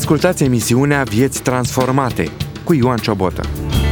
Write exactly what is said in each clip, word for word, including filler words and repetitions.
Ascultați emisiunea Vieți Transformate cu Ioan Ciobotă.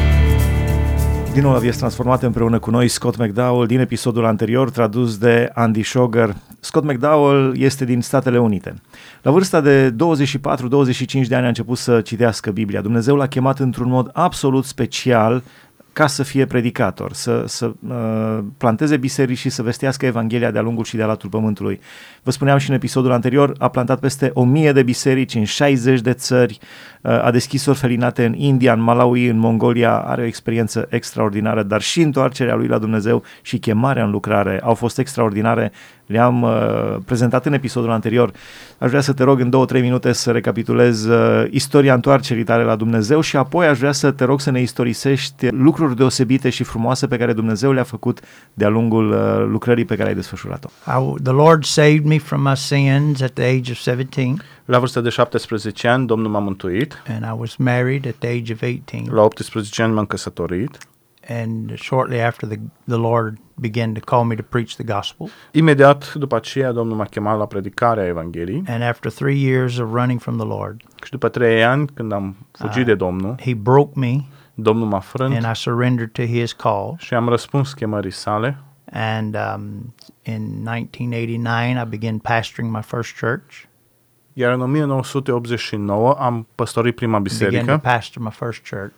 Din nou la Vieți Transformate împreună cu noi Scott McDowell din episodul anterior tradus de Andy Schoger. Scott McDowell este din Statele Unite. La vârsta de douăzeci și patru douăzeci și cinci de ani a început să citească Biblia. Dumnezeu l-a chemat într-un mod absolut special ca să fie predicator, să, să uh, planteze biserici și să vestească Evanghelia de-a lungul și de-a latul pământului. Vă spuneam și în episodul anterior, a plantat peste o mie de biserici în șaizeci de țări, uh, a deschis orfelinate în India, în Malawi, în Mongolia, are o experiență extraordinară, dar și întoarcerea lui la Dumnezeu și chemarea în lucrare au fost extraordinare. Le-am uh, prezentat în episodul anterior. Aș vrea să te rog în două, trei minute să recapitulez uh, istoria întoarcerii tale la Dumnezeu și apoi aș vrea să te rog să ne istorisești lucruri deosebite și frumoase pe care Dumnezeu le-a făcut de-a lungul uh, lucrării pe care ai desfășurat-o. I, the Lord saved me from my sins at the age of seventeen. La vârsta de șaptesprezece ani, Domnul m-a mântuit. And I was married at the age of eighteen. La optsprezece ani m-am căsătorit. And shortly after the, the Lord began to call me to preach the gospel. Imediat după aceea, Domnul m-a chemat la predicarea Evangheliei. And after three years of running from the Lord, și după trei ani, când am fugit uh, de Domnul, He broke me. Domnul m-a frânt. And I surrendered to His call. Și am răspuns chemării sale. And um, in nineteen eighty-nine, I began pastoring my first church. Iar în nouăsprezece optzeci și nouă am păstorit prima biserică. Began to pastor my first church.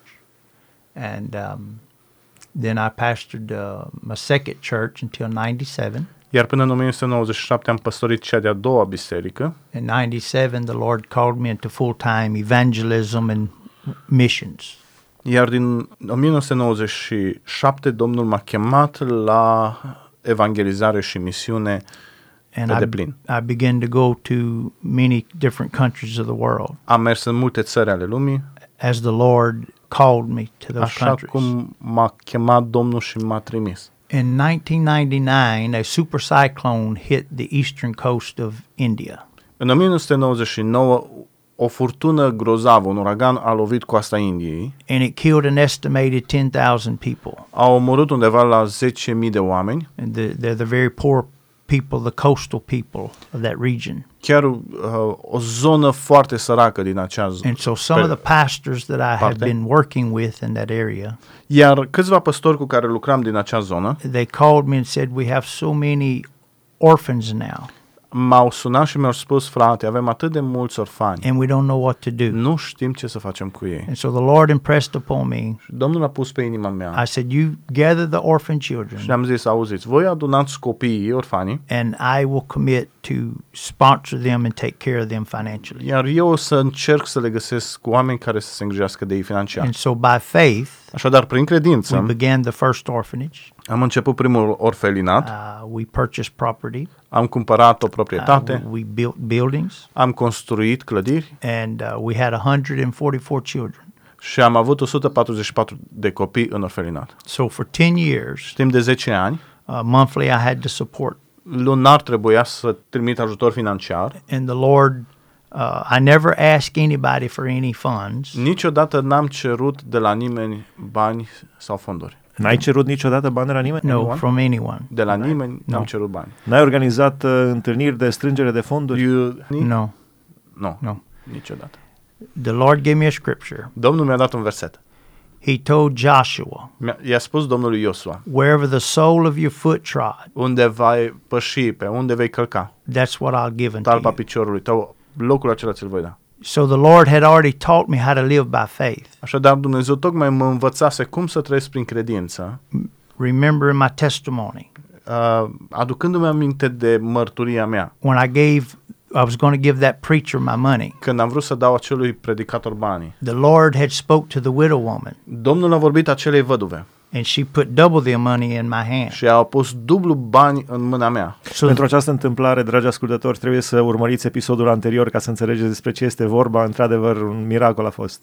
And um, then I pastored uh, my second church until ninety-seven. Iar până în nouăsprezece nouăzeci și șapte am păstorit cea de-a doua biserică. In ninety-seven, the Lord called me into full-time evangelism and missions. Iar din nouăsprezece nouăzeci și șapte Domnul m-a chemat la evangelizare și misiune pe deplin. I, I began to go to many different countries of the world. Am mers în multe țări ale lumii. As the Lord called me to those așa countries. cum m-a chemat Domnul și m-a trimis. In nineteen ninety-nine, a super cyclone hit the eastern coast of India. În nouăsprezece nouăzeci și nouă, o furtună grozavă, un uragan a lovit coasta Indiei. And it killed an estimated ten thousand people. A omorât undeva la zece mii de oameni. And the, they're the very poor people, the coastal people of that region. Chiar uh, o zonă foarte săracă din acea zonă. And so some of the pastors that I have been working with in that area, iar câțiva păstori cu care lucram din acea zonă, they called me and said, we have so many orphans now. M-au sunat și mi-au spus, frate, avem atât de mulți orfani. And we don't know what to do. Nu știm ce să facem cu ei. And so the Lord impressed upon me. Și Domnul a pus pe inima mea. I said, you gather the orphan children. Și am zis, auziți, voi adunați copiii orfani. And I will commit to sponsor them and take care of them financially. Iar eu o să încerc să le găsesc cu oameni care să se îngrijească de ei financiar. And so by faith, așadar, prin credință, we began the first orphanage. Am început primul orfelinat. Uh, we purchased property. Am cumpărat o proprietate. Uh, we built buildings. Am construit clădiri. And uh, we had one hundred forty-four children. Și am avut o sută patruzeci și patru de copii în orfelinat. So for ten years, timp de zece ani, uh, monthly I had to support. Lunar trebuia să trimit ajutor financiar. And the Lord, uh, I never asked anybody for any funds. Niciodată n-am cerut de la nimeni bani sau fonduri. N-ai cerut niciodată bani de la nimeni? No, anyone? from anyone. De la nimeni no. n-am cerut bani. N-ai organizat uh, întâlniri de strângere de fonduri? You, no. No. No. Niciodată. The Lord gave me a scripture. Domnul mi-a dat un verset. He told Joshua, I-a spus Domnului Iosua, wherever the sole of your foot trod, unde vei păși, pe unde vei călca, that's what I'll give unto talpa you. piciorului tău, locul acela ți-l voi da. So the Lord had already taught me how to live by faith. Așadar, Dumnezeu tocmai mă învățase cum să trăiesc prin credință. Remember my testimony. Uh, aducându-mi aminte de mărturia mea. When I gave, I was going to give that preacher my money. Când am vrut să dau acelui predicator banii. The Lord had spoke to the widow woman. Domnul a vorbit acelei văduve. And she put double the money in my hand. Și a pus dublu bani în mâna mea. So, pentru această întâmplare, dragi ascultători, trebuie să urmăriți episodul anterior ca să înțelegeți despre ce este vorba. Într-adevăr, un miracol a fost.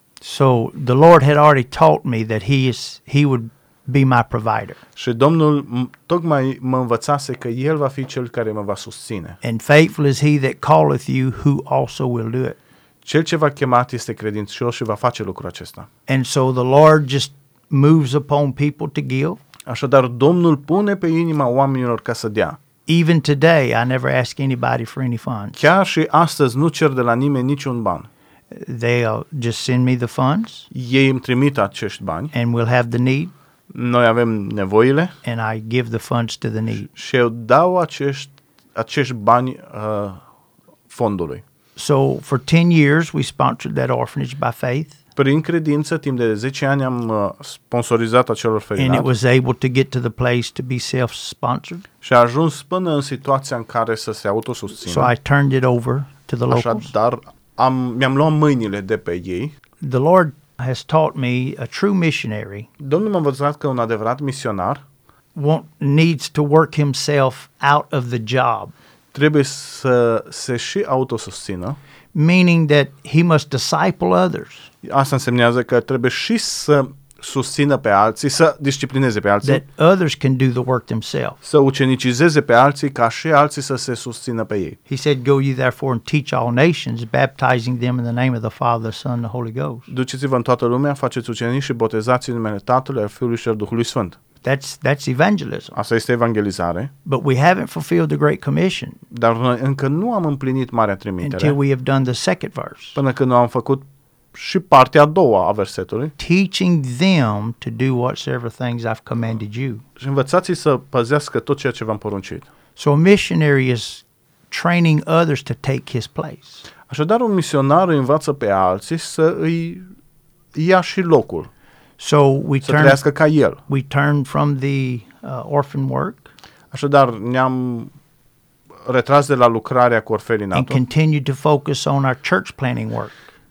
So the Lord had already taught me that he is he would be my provider. Și Domnul tocmai mă învățase că El va fi Cel care mă va susține. And faithful is he that calleth you, who also will do it. Cel ce v-a chemat este credincios și va face lucrul acesta. And so the Lord just moves upon people to give. Așadar, Domnul pune pe inima oamenilor ca să dea. Even today, I never ask anybody for any funds. Chiar și astăzi nu cer de la nimeni niciun ban. they'll just send me the funds, ei îmi trimit acești bani, and we'll have the need, noi avem nevoile and I give the funds to the need. și eu dau acești, acești bani uh, fondului. So for ten years, we sponsored that orphanage by faith, Prin credință, timp de zece ani am uh, sponsorizat acel and it orfelinat was able to get to the place to be self-sponsored. și a ajuns până în situația în care să se So autosusțină. I turned it over to the locals. Așadar, am, mi-am luat mâinile de pe ei. The Lord has taught me a true missionary Domnul m-a învățat că un adevărat misionar won't, needs to work himself out of the job, trebuie să se și autosusțină. meaning that he must disciple others, Asta însemnează că trebuie și să susțină pe alții, să disciplineze pe alții, that others can do the work themselves. să ucenicizeze pe alții ca și alții să se susțină pe ei. He said, "Go ye therefore and teach all nations, baptizing them in the name of the Father, the Son, and the Holy Ghost." Duceți-vă în toată lumea, faceți ucenici și botezați în numele Tatălui, al Fiului și al Duhului Sfânt. That's that's evangelism. Asta este evangelizare, But we haven't fulfilled the Great Commission dar noi încă nu am împlinit Marea until Trimitere we have done the second verse, până când nu am făcut și partea a doua a versetului. teaching them to do whatsoever things I've commanded you. Și învățați să păzească tot ceea ce v-am poruncit. So a missionary is training others to take his place. Așadar, un misionar îi învață pe alții să îi ia și locul, So we să turn trăiască ca el. we turn from the uh, orphan work Așadar, ne-am retras de la lucrarea cu and orfelinatul continue to focus on our church planting work.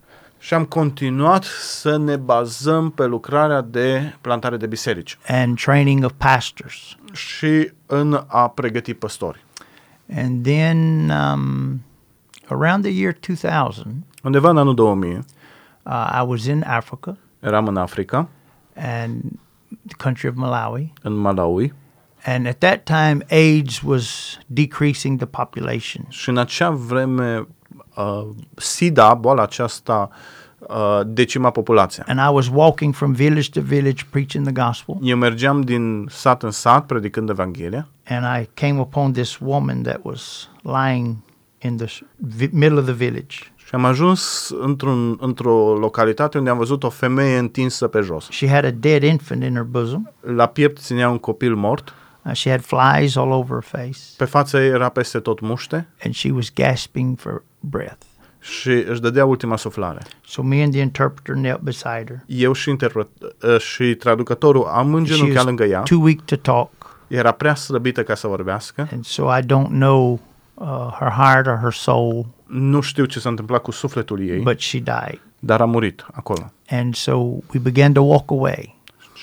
și am continuat să ne bazăm pe lucrarea de plantare de biserici And training of pastors. și în a pregăti păstori. And then um, around the year two thousand, Undeva în anul două mii, uh, I was in Africa eram în Africa, and the country of Malawi. în Malawi, And at that time, AIDS was decreasing the population. și în acea vreme uh, SIDA, boala aceasta, uh, decima populația. And I was walking from village to village preaching the gospel. Eu mergeam din sat în sat predicând Evanghelia And I came upon this woman that was lying in the vi- middle of the village. și am ajuns într-un, într-o localitate unde am văzut o femeie întinsă pe jos. She had a dead infant in her bosom. La piept ținea un copil mort, Uh, she had flies all over her face, pe față ei era peste tot muște and she was gasping for breath. și își dădea ultima suflare. So me and the interpreter knelt beside her. Eu și, interpret, uh, și traducătorul am She îngenunchiat was lângă ea, too weak to talk, era prea slăbită ca să vorbească, and so I don't know uh, her heart or her soul, nu știu ce s-a întâmplat cu sufletul ei, but she died. dar a murit acolo. And so we began to walk away,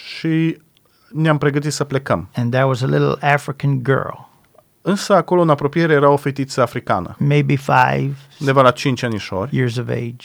Și ne-am pregătit să plecăm. and there was a little African girl, Însă acolo în apropiere era o fetiță africană, maybe five undeva la cinci anișori, years of age,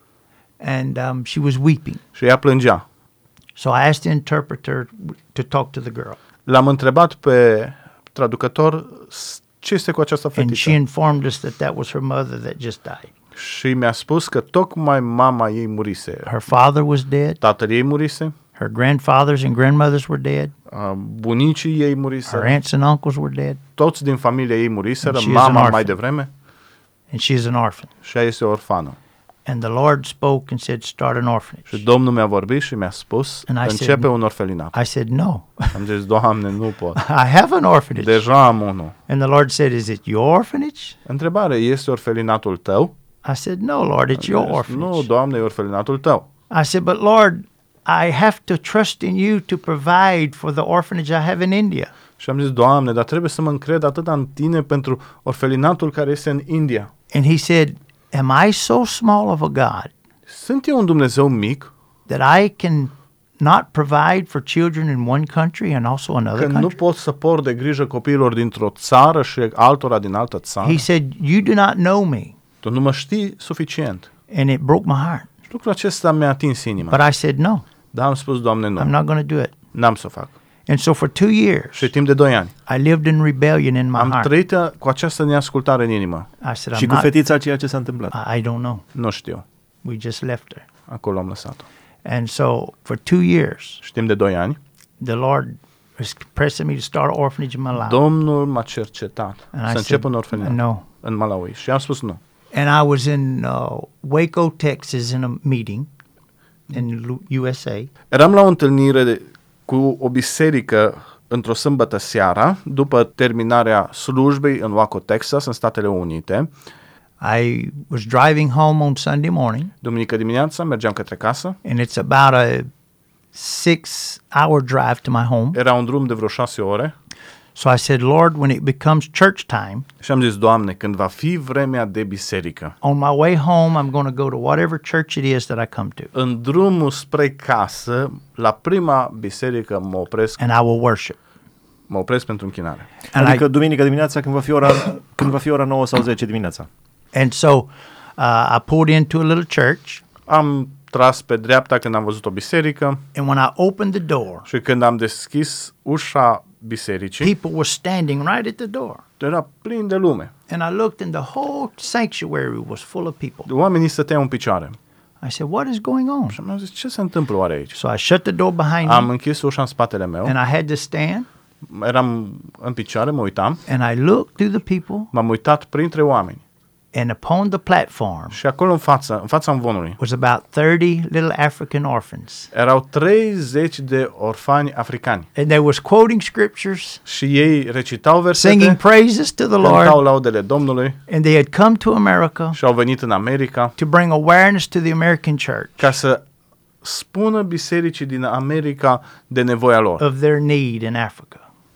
and um, she was weeping. și ea plângea. So I asked the interpreter to talk to the girl, L-am întrebat pe traducător "S- ce este cu această and she fetiță informed us that that was her mother that just died. și mi-a spus că tocmai mama ei murise. Her father was dead. Tatăl ei murise, Her grandfathers and grandmothers were dead. uh, bunicii ei Her muriseră, aunts and uncles were dead. toți din familia ei muriseră, And she is an mama orphan. mai devreme And she is an orphan. și ea este orfană. And the Lord spoke and said, start an Și orphanage. Domnul mi-a vorbit și mi-a spus, And I said- începe un orfelinat. I said, no, Am zis, Doamne, nu pot. I have an orphanage. Deja am unul. And the Lord said, is it your orphanage? Întrebare, este orfelinatul tău? I said, no, Lord, it's your Am zis, orphanage. nu, Doamne, e orfelinatul tău. I said, but Lord, I have to trust in you to provide for the orphanage I have in India. Și am zis, Doamne, dar trebuie să mă încred atât în Tine pentru orfelinatul care este în India. And he said, am I so small of a God Sunt eu un Dumnezeu mic that I can not provide for children in one country and also another că nu country? pot să por de grijă copiilor dintr-o țară și altora din altă țară? He said, you do not know me. Tu nu mă știi suficient. And it broke my heart. Și lucrul acesta mi-a atins inima. But I said, no, Dar am spus, Doamne, I'm nu, not going to do it. n-am să o fac. And so for two years, Și timp de doi ani I lived in rebellion in my am heart. trăit cu această neascultare în inimă. I said, Și I'm cu not, fetița ceea ce s-a întâmplat. I I don't know. Nu știu. We just left her. Acolo am lăsat-o. And so for two years, Și timp de doi ani, the Lord was pressing me to start an orphanage in Malawi. Domnul m-a cercetat And I să încep un said, orfelinat no, în Malawi. Și am spus nu. And I was in uh, Waco, Texas, in a meeting in U S A. Eram la o întâlnire de, cu o biserică într-o sâmbătă seara, după terminarea slujbei în Waco, Texas, în Statele Unite. I was driving home on Sunday morning, Duminică dimineața mergeam către casă. and it's about a six-hour drive to my home. Era un drum de vreo șase ore. So I said, Lord, when it becomes church time, Și am zis, Doamne, când va fi vremea de biserică, on my way home, I'm going to go to whatever church it is that I come to, în drumul spre casă, la prima biserică mă opresc, and I will worship. mă opresc pentru închinare. And Adică I, duminică dimineața când va fi ora, când va fi ora nouă sau zece dimineața. and so uh, I pulled into a little church, Am tras pe dreapta când am văzut o biserică and when I opened the door, și când am deschis ușa bisericii, people were standing right at the door. era plin de lume. And I looked, and the whole sanctuary was full of people. Oamenii stăteau în picioare. I said, what is going on? Și am zis, ce se întâmplă oare aici? So I shut the door behind Am me, închis ușa în spatele meu, and I had to stand, eram în picioare, mă uitam, and I looked through the people, m-am uitat printre oameni and upon the platform și acolo în față, în fața învonului, was about thirty little African orphans. erau treizeci de orfani africani And they was quoting scriptures, și ei recitau singing versete, praises to the cântau Lord, laudele Domnului and they had come to America și au venit în America to bring awareness to the American church ca să spună bisericii din America de nevoia lor. of their need in Africa.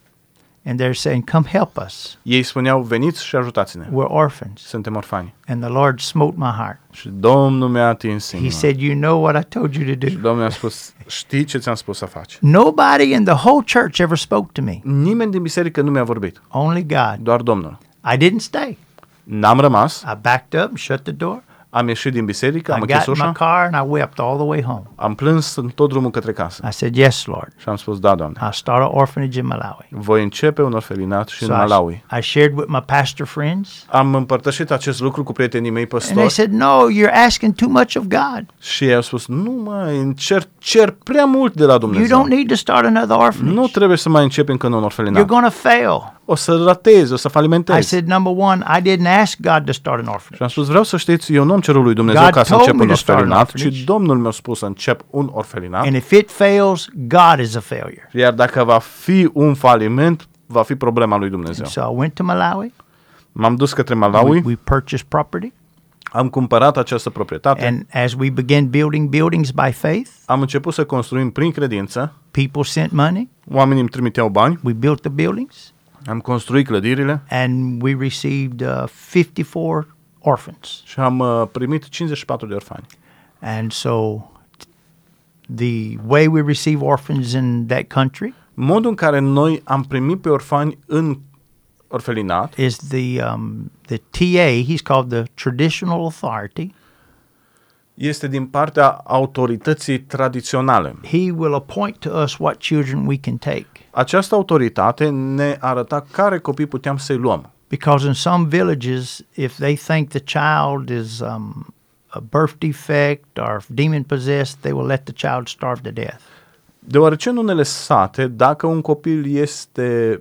And they're saying, come help us. Ei spuneau, veniți și ajutați-ne, We're orphans. suntem orfani. And the Lord smote my heart. Și Domnul mi-a atins He inima. said, you know what I told you to Și do. Domnul mi-a spus, știi ce ți-am spus să faci? Nobody in the whole church ever spoke to me. Nimeni din biserică nu mi-a vorbit, Only God. doar Domnul. I didn't stay. N-am rămas, I backed up and shut the door. am ieșit din biserică, am I închis got in my ușa, car and I wept all the way home. am plâns în tot drumul către casă I said, yes, Lord. și am spus, da, Doamne, I'll start an orphanage in Malawi. voi începe un orfelinat și în So I, Malawi. I shared with my pastor friends. Am împărtășit acest lucru cu prietenii mei And they păstori said, no, you're asking too much of God. și ei au spus, nu mai cer, cer prea mult de la You Dumnezeu. don't need to start another Nu orphanage. trebuie să mai începi încă un You're orfelinat. going to fail. O să ratezi, o să I falimentezi. said, number one, I didn't ask God to start an Și orphanage. am spus, vreau să știți, eu nu am cerut lui Dumnezeu God ca să told încep me un to start an orfelinat, orphanage. ci Domnul mi-a spus să încep un orfelinat. And if it fails, God is a failure. Iar dacă va fi un faliment, va fi problema lui Dumnezeu. So I went to Malawi. M-am dus către We, Malawi, we purchased property. am cumpărat această proprietate, And as we began building buildings by faith, am început să construim prin credință, people sent money. oamenii îmi trimiteau bani, We built the buildings. am construit clădirile And we received uh, fifty-four orphans. și am uh, primit cincizeci și patru de orfani. And so t- the way we receive orphans in that country Modul în care noi am primit pe orfani în orfelinat is the um, the T A, he's called the Traditional Authority. este din partea autorității tradiționale. He will appoint to us what children we can take. Această autoritate ne arăta care copii puteam să-i luăm. Because in some villages, if they think the child is um, a birth defect or demon possessed, they will let the child starve to death. Deoarece în unele sate, dacă un copil este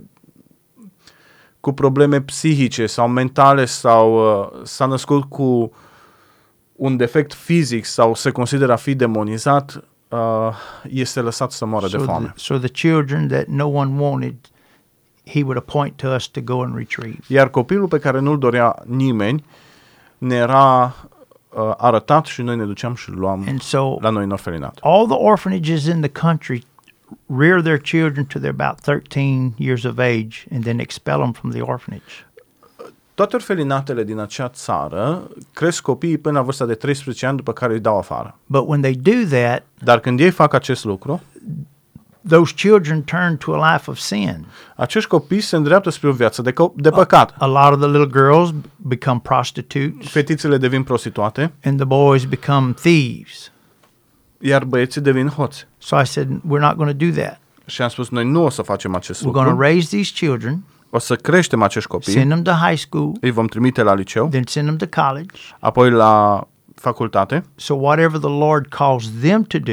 cu probleme psihice sau mentale sau uh, s-a născut cu un defect fizic sau se consideră a fi demonizat, uh, este lăsat să moară de So the, foame. so the children that no one wanted, he would appoint to us to go and retrieve. Iar copilul pe care nu-l dorea nimeni ne era uh, arătat și noi ne duceam și îl luam And so la noi în orfelinat. all the orphanages in the country rear their children to they're about thirteen years of age and then expel them from the orphanage. Toate orfelinatele din acea țară cresc copiii până la vârsta de treisprezece ani, după care îi dau afară. But when they do that, Dar când ei fac acest lucru, those children turn to a life of sin. acești copii se îndreaptă spre o viață de, co- de păcat. A lot of the little girls become prostitutes Fetițele devin prostituate, and the boys become thieves. iar băieții devin hoți. So I said, we're not going to do that. Și am spus, noi nu o să facem acest We're going to lucru, raise these children, o să creștem acești send copii, them to high school, îi vom trimite la liceu, then send them to college. apoi la facultate, So whatever the Lord calls them to do,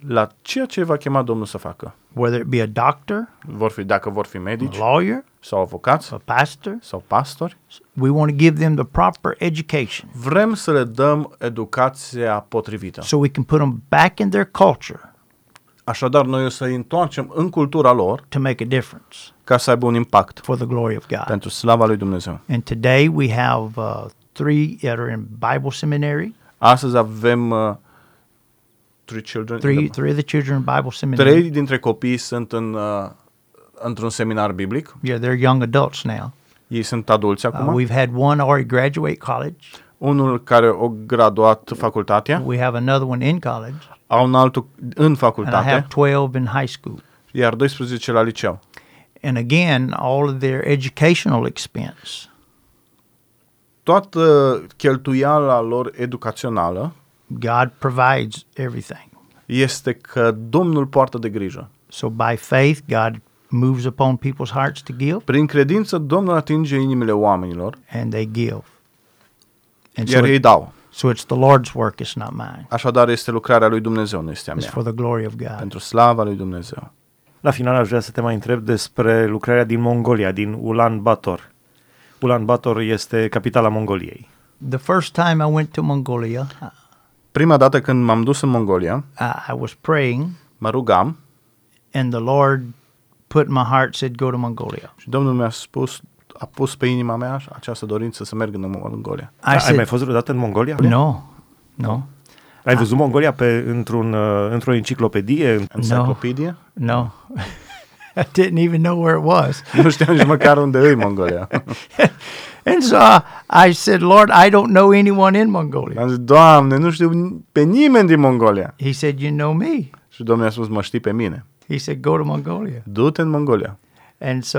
la ceea ce va chema Domnul să facă. whether it be a doctor, Vor fi, dacă vor fi a medici lawyer, sau avocați a pastor. sau pastori, We want to give them the proper education vrem să le dăm educația potrivită. so we can put them back in their culture Așadar, noi o să îi întoarcem în cultura lor to make a difference ca să aibă un impact for the glory of God. pentru slava lui Dumnezeu. And today we have uh, three that are in Bible seminary. Astăzi avem uh, three children. Three, in the- three of the children in Bible seminary. Trei dintre copii sunt în, uh, într-un seminar biblic. Yeah, they're young adults now. Ei sunt adulți Uh, acum. we've had one already graduate college. Unul care a graduat facultatea, We have another one in college, au un altul în and I facultate, have twelve in high school. iar doisprezece la liceu. And again, all of their educational expense, Toată cheltuiala lor educațională God provides everything. este că Domnul poartă de grijă. So by faith, God moves upon people's hearts to give, Prin credință, Domnul atinge inimile oamenilor, and they give. And so, iar ei it- dau. so it's the Lord's work, it's not mine. Așadar, este lucrarea lui Dumnezeu, nu este a It's mea. for the glory of God. Pentru slava lui Dumnezeu. La final aș vrea să te mai întreb despre lucrarea din Mongolia, din Ulan Bator. Ulan Bator este capitala Mongoliei. The first time I went to Mongolia, I, Prima dată când m-am dus în Mongolia, I was praying, mă rugam and the Lord put in my heart, said, go to Mongolia. și Domnul mi-a spus, a pus pe inima mea această dorință să merg în Mongolia. I Ai said, mai fost vreodată în Mongolia? no, no, Ai văzut Mongolia pe, într-un, uh, într-o enciclopedie? În- Enciclopedie? no. I didn't even know where it was. Nu știam nici măcar unde e Mongolia. And so I said, Lord, I don't know anyone in Mongolia. Am zis, Doamne, nu știu pe nimeni din Mongolia. He said, you know me. Și Domnul mi-a spus, mă știi pe mine. He said, go to Mongolia. Du-te în Mongolia. And so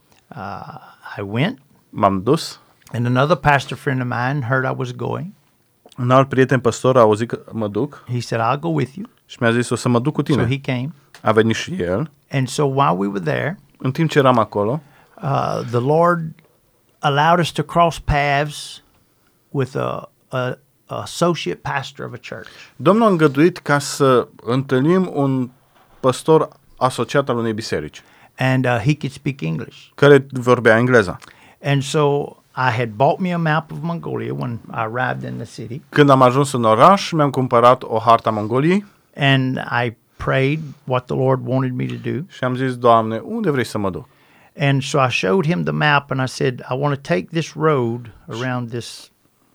uh, I went, M-am dus. and another pastor friend of mine heard I was going. Un alt prieten păstor a auzit că mă duc He said, I'll go with you. și mi-a zis, o să mă duc cu So tine. he came. A venit și el. And so while we were there, În timp ce eram acolo, uh, the Lord allowed us to cross paths with a, a, a associate pastor of a church. Domnul a îngăduit ca să întâlnim un păstor asociat al unei biserici, And uh, he could speak English. care vorbea engleza. And so I had bought me a map of Mongolia when I arrived in the city. Când am ajuns în oraș, mi-am cumpărat o hartă a Mongoliei And I prayed what the Lord wanted me to do. și am zis, Doamne, unde vrei să mă duc? And so I showed him the map and I said, I want to take this road around this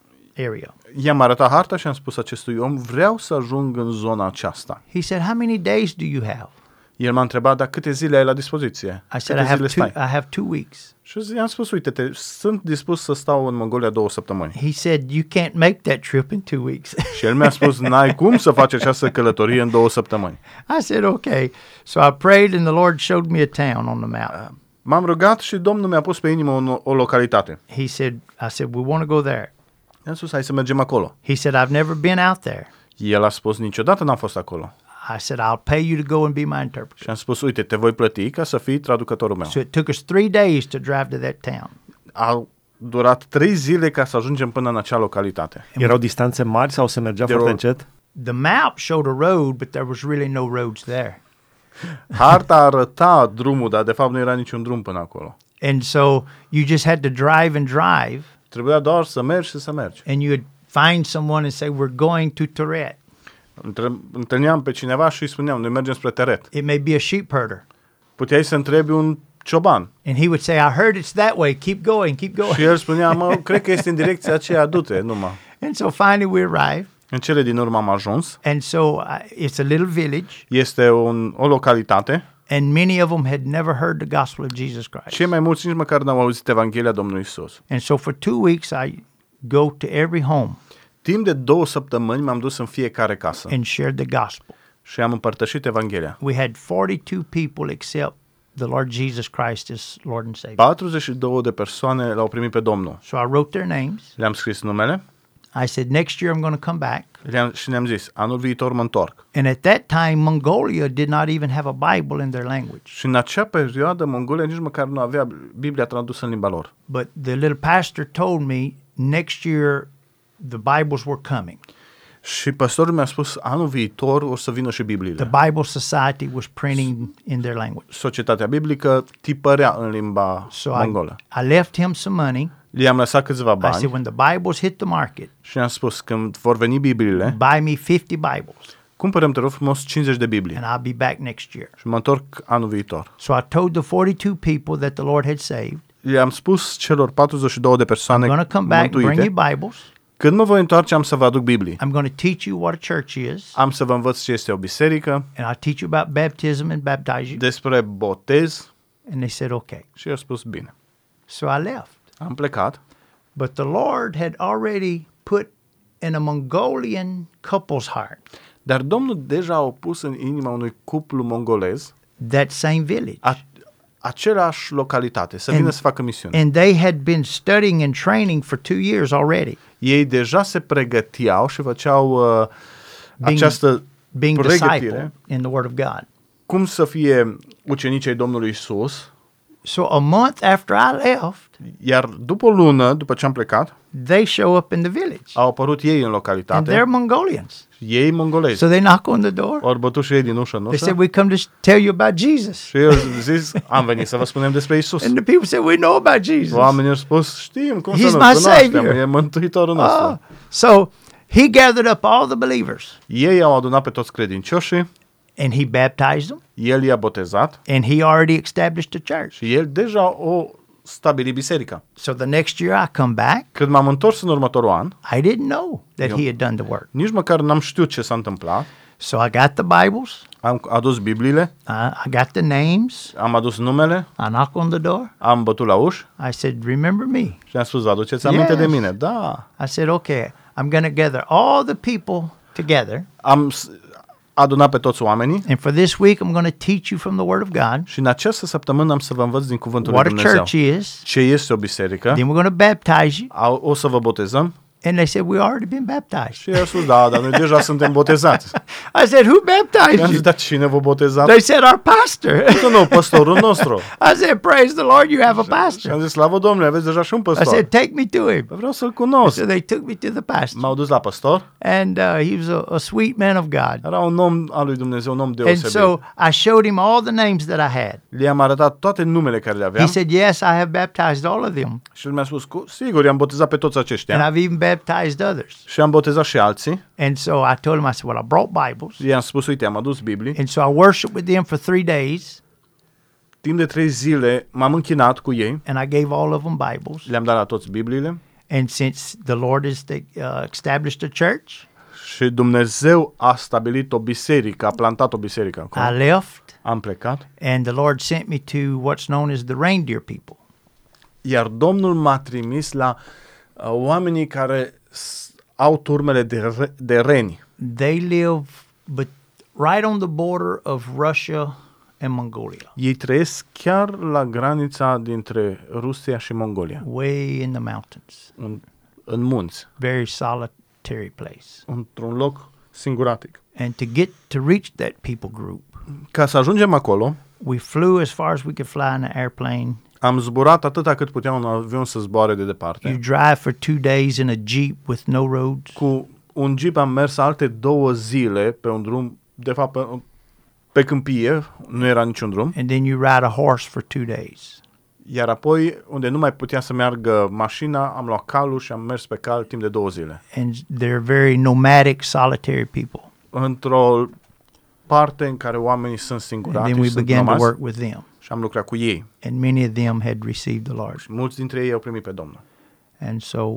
area. I-am arătat harta și am spus acestui om, vreau să ajung în zona aceasta. He said, how many days do you have? El m-a întrebat, dar câte zile ai la dispoziție? I said, I Câte have zile two, stai? I have two weeks. Și i-am spus, uite-te, sunt dispus să stau în Mongolia două săptămâni. He said, you can't make that trip in two weeks. Și el mi-a spus, n-ai cum să faci această călătorie în două săptămâni. I said, okay. So I prayed and the Lord showed me a town on the map. M-am rugat și Domnul mi-a pus pe inimă o, o localitate. He said, I said, we want to go there. I-am spus, hai să mergem acolo. He said, I've never been out there. El a spus, niciodată n-am fost acolo. I said, I'll pay you to go and be my interpreter. Și am spus, uite, te voi plăti ca să fii traducătorul meu. So it took us three days to drive to that town. A durat trei zile ca să ajungem până în acea localitate. Erau distanțe mari sau se mergea Erau- foarte încet? The map showed a road, but there was really no roads there. Harta arăta drumul, dar de fapt nu era niciun drum până acolo. And so you just had to drive and drive, Trebuia doar să mergi și să mergi. and you would find someone and say, we're going to Tourette. Între- Întâlneam pe cineva și îi spuneam, noi mergem spre Teret. It may be a sheep herder. Puteai să întrebi un cioban. And he would say, I heard it's that way. Keep going, keep going. Și el spunea, mă, cred că este în direcția aceea, du-te, numai. And so finally we arrived. În cele din urmă am ajuns. And so uh, it's a little village, Este un, o localitate. and many of them had never heard the gospel of Jesus Christ. Cei mai mulți nici măcar n-au auzit Evanghelia Domnului Isus. And so for two weeks, I go to every home Timp de două săptămâni m-am dus în fiecare casă and shared the gospel. și am împărtășit Evanghelia. We had forty-two people accept the Lord Jesus Christ as Lord and Savior. patruzeci și două de persoane l-au primit pe Domnul. So I wrote their names. Le-am scris numele I said, next year I'm going to come back. le-am, și ne-am zis, anul viitor mă întorc. And at that time, Mongolia did not even have a Bible in their language. Și în acea perioadă Mongolia nici măcar nu avea Biblia tradusă în limba lor. But the little pastor told me next year the Bibles were coming. Și pastorul mi-a spus, anul viitor o să vină și The Bibliile. Bible Society was printing in their language. Societatea biblică tipărea în limba So mongolă. I, I left him some money. I-am lăsat câțiva I said, bani when the Bibles hit the market, și i-am spus, când vor veni Bibliile, buy me fifty Bibles, cumpărăm, te rog frumos, cincizeci de Biblii and I'll be back next year. și mă întorc anul viitor. So I told the forty-two people that the Lord had saved, I-am spus celor patruzeci și două de persoane I'm going to come back and bring you mântuite, Bibles. când mă voi întoarce am să vă aduc Biblii. I'm going to teach you what a church is, Am să vă învăț ce este o biserică, and I'll teach you about baptism and baptize you. despre botez And they said, okay. și i-a spus bine. So I left. Am plecat, But the Lord had already put in a Mongolian couple's heart dar Domnul deja a pus în inima unui cuplu mongolez that same village. a, același localitate, să And- vină să facă misiune. And they had been studying and training for two years already, Ei deja se pregăteau și făceau uh, Being- această being pregătire, discipled in the Word of God. cum să fie ucenicii Domnului Isus, So a month after I left, iar după o lună, după ce am plecat, they show up in the village. au apărut ei în And localitate, they're Mongolians. ei mongolezi. So they knock on the door. Ori bătut și ei din ușă în They ușă said, we come to tell you about Jesus. și eu zis, am venit să vă spunem despre Isus. And the people said, we know about Jesus. Oamenii au spus, știm cum He's să nu my cunoaștem, Savior. e Mântuitorul nostru. Ah. So he gathered up all the believers Ei au adunat pe toți credincioșii, and he baptized them, el i-a botezat and he already established a church. și el deja o stabili biserica. So the next year I come back, Când m-am întors în următorul an, I didn't know that Yep. he had done the work. nici măcar n-am știut ce s-a întâmplat. So I got the Bibles, Am adus Bibliile, I, I got the names, am adus numele, I knock on the door. am bătut la ușă I said, remember me? și am spus, vă aduceți aminte Yes. de mine? Da. I said, okay, I'm going to gather all the people together, Am s- adunat pe toți oamenii and for this week I'm going to teach you from the Word of God și în această săptămână am să vă învăț din cuvântul what lui a Dumnezeu church is. ce este o biserică. Then we're going to baptize you. Au- O să vă botezăm. And they said, we already been baptized. Și eu spus, da, dar noi deja suntem botezați. I said, who Și baptized am zis, you? dar cine vă boteza? They said, our pastor. Nu, nu, pastorul nostru. I said, praise the Lord, you have a Și pastor. am zis, slavă Domnului, aveți deja și un I păstor. said, take me to him. Vreau să-l cunosc. So they took me to the pastor. M-au dus la pastor. And uh, he was a, a sweet man of God. Era un om al lui Dumnezeu, un om And deosebit. so I showed him all the names that I had. Le-am arătat toate numele care le He aveam said, yes, I have baptized all of them. și el mi-a spus, cu, sigur, i-am botezat pe toți And aceștia. I've even baptized others. Și am botezat și alții. And so I told him, I said, well, I brought Bibles. I-am spus, uite, am adus Biblii. And so I worshiped with them for three days. Timp de trei zile m-am închinat cu ei. And I gave all of them Bibles. Le-am dat la toți Bibliile. And since the Lord has uh, established a church, Și Dumnezeu a stabilit o biserică, a plantat o biserică acolo. I left. Am plecat. And the Lord sent me to what's known as the reindeer people. Iar Domnul m-a trimis la uh, oamenii care s- au turmele de, re- de reni. They live but right on the border of Russia and Mongolia, Ei trăiesc chiar la granița dintre Rusia și Mongolia, way in the mountains. în, în munți, Very solitary place. într-un loc singuratic. And to get to reach that people group, Ca să ajungem acolo, we flew as far as we could fly in an airplane. am zburat atâta cât putea un avion să zboare de You departe. drive for two days in a Jeep with no roads. Cu un jeep am mers alte două zile pe un drum, de fapt pe, pe câmpie, nu era niciun drum, And then you ride a horse for two days. iar apoi, unde nu mai putea să meargă mașina, am luat calul și am mers pe cal timp de două zile. And they're very nomadic, solitary people. Într-o parte în care oamenii sunt And singurati then și we sunt began to nomazi, work with them. și am lucrat cu ei. And many of them had received the Lord. Și mulți dintre ei au primit pe Domnul. And so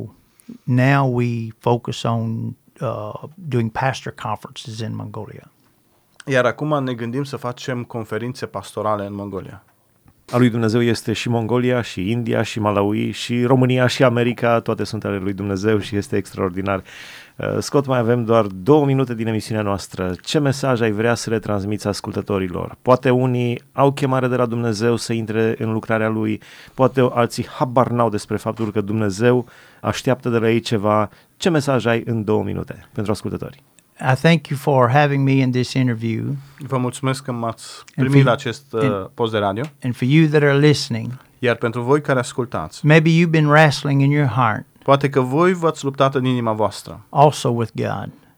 now we focus on uh, doing pastor conferences in Mongolia. Iar acum ne gândim să facem conferințe pastorale în Mongolia. A lui Dumnezeu este și Mongolia, și India, și Malawi, și România, și America, toate sunt ale lui Dumnezeu și este extraordinar. Uh, Scott, mai avem doar două minute din emisiunea noastră. Ce mesaj ai vrea să le transmiți ascultătorilor? Poate unii au chemare de la Dumnezeu să intre în lucrarea Lui, poate alții habar n-au despre faptul că Dumnezeu așteaptă de la ei ceva. Ce mesaj ai în două minute pentru ascultători? I thank you for having me in this interview. Vă mulțumesc că m-ați And primit for- la acest uh, and- post de radio. And for you that are listening, Iar pentru voi care ascultați, maybe you've been wrestling in your heart poate că voi v-ați luptat în inima voastră also with God. cu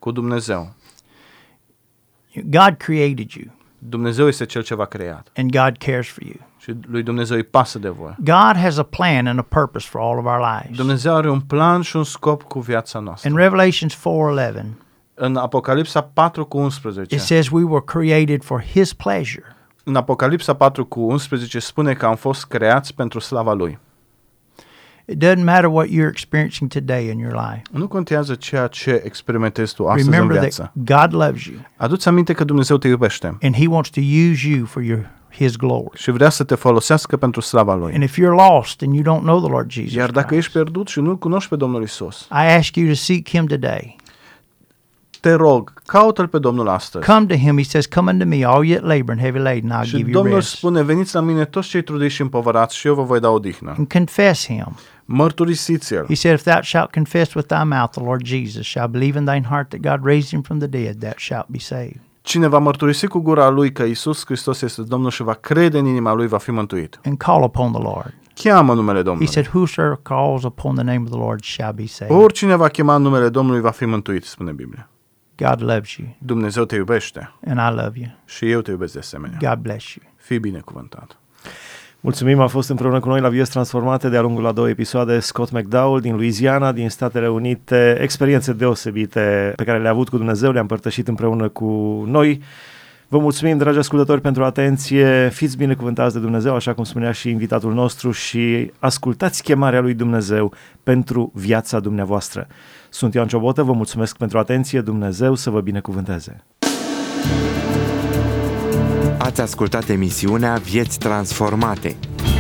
cu Dumnezeu. God created you, Dumnezeu este Cel ce v-a creat and God cares for you. și lui Dumnezeu îi pasă de voi. God has a plan and a purpose for all of our lives. Dumnezeu are un plan și un scop cu viața noastră. In Revelations four eleven, În Apocalipsa patru cu unsprezece, it says we were created for His pleasure. în Apocalipsa patru cu unsprezece spune că am fost creați pentru slava Lui. It doesn't matter what you're experiencing today in your life. Nu contează ceea ce experimentezi tu astăzi în Remember viață. that God loves you, Adu-ți aminte că Dumnezeu te iubește and He wants to use you for your His glory. și vrea să te folosească pentru slava Lui. And if you're lost and you don't know the Lord Jesus Iar dacă ești Christ, pierdut și nu-L cunoști pe Domnul Isus, I ask you to seek Him today. te rog, caută-L pe Domnul astăzi. Come to Him. He says, "Come unto me, all ye that labor and heavy laden, I'll Și give you Domnul rest." spune, veniți la mine toți cei trudiți și împovărați și eu vă voi da odihnă. And confess Him. Mărturisiți-l. He said, "If thou shalt confess with thy mouth the Lord Jesus, shall believe in thine heart that God raised Him from the dead, thou shalt be saved." Cine va mărturisi cu gura lui că Isus Hristos este Domnul și va crede în inima lui, va fi mântuit. And call upon the Lord. Cheamă numele He Domnului. said, "Whosoever calls upon the name of the Lord shall be saved." Oricine va chema în numele Domnului va fi mântuit, spune Biblia. God loves you, Dumnezeu te iubește and I love you. și eu te iubesc de asemenea. God bless you. Fii binecuvântat. Mulțumim, a fost împreună cu noi la Vieți Transformate de-a lungul a două episoade Scott McDowell din Louisiana, din Statele Unite, experiențe deosebite pe care le-a avut cu Dumnezeu, le-a împărtășit împreună cu noi. Vă mulțumim, dragi ascultători, pentru atenție, fiți binecuvântați de Dumnezeu, așa cum spunea și invitatul nostru, și ascultați chemarea lui Dumnezeu pentru viața dumneavoastră. Sunt Ioan Ciobotă, vă mulțumesc pentru atenție, Dumnezeu să vă binecuvânteze. Ați ascultat emisiunea Vieți Transformate.